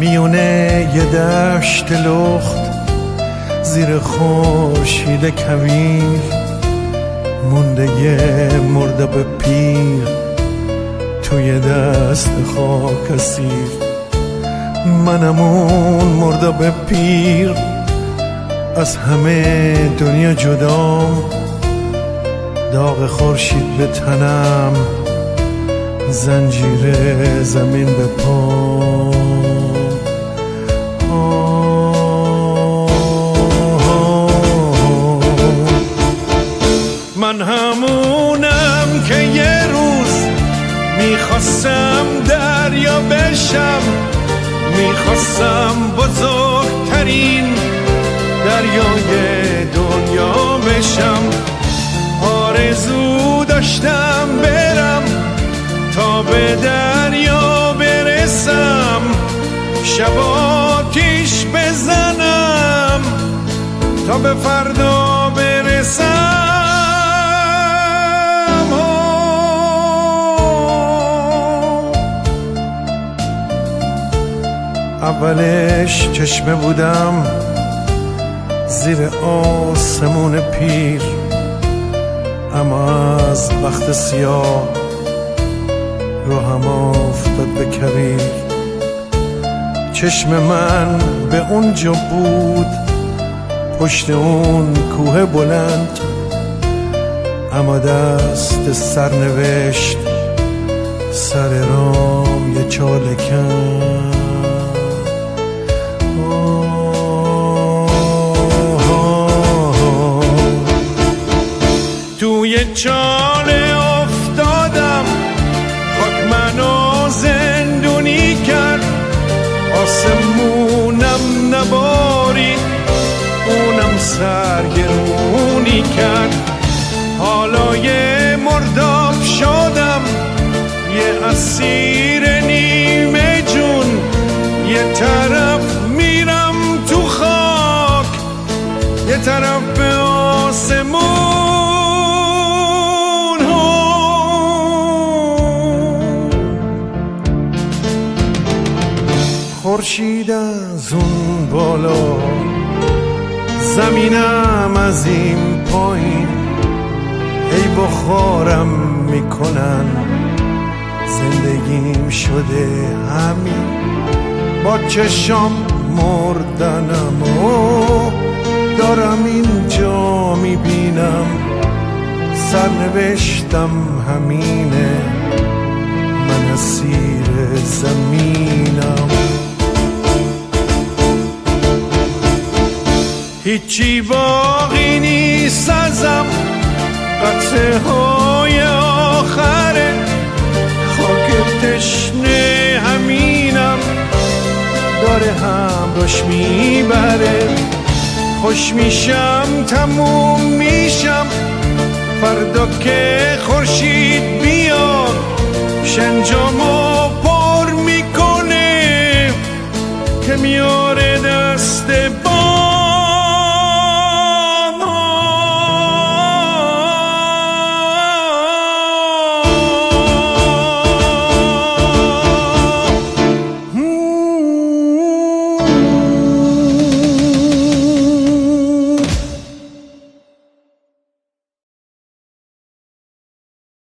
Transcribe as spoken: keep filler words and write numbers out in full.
میونه یه دشت لخت زیر خورشید کویر مونده یه مرداب پیر توی دست خاک اسیر. منم اون مرداب پیر از همه دنیا جدام، داغ خورشید به تنم، زنجیر زمین به پام. من همونم که یه روز میخواستم دریا بشم، میخواستم بزرگترین دریای دنیا بشم. آرزو داشتم برم تا به دریا برسم، شب آتیش بزنم تا به فردا برسم. اولش چشمه بودم زیر آسمون پیر، اما از بخت سیاه رو هم افتاد به کویر. چشم من به اونجا بود پشت اون کوه بلند، اما دست سرنوشت سر رام یه چاله کند. توی چاله افتادم، خاک منو زندونی کرد. آسمونم نبارید، اونم سرگرونی کرد. حالا یه مرداب شدم، یه اسیر نیمه جون. یه طرف میرم تو خاک، یه طرف به آسمون. خورشید از اون بالا، زمینم از این پایین، ای بخارم میکنن. زندگیم شده همین، با چشام مردنم و دارم اینجا میبینم. سرنوشتم همینه، من اسیر زمینم. هیچی باقی نیست ازم، قطعه های آخره. خاک تشنه همینم، داره همراش میبره. خوش میشم تموم میشم، فردا که خورشید بی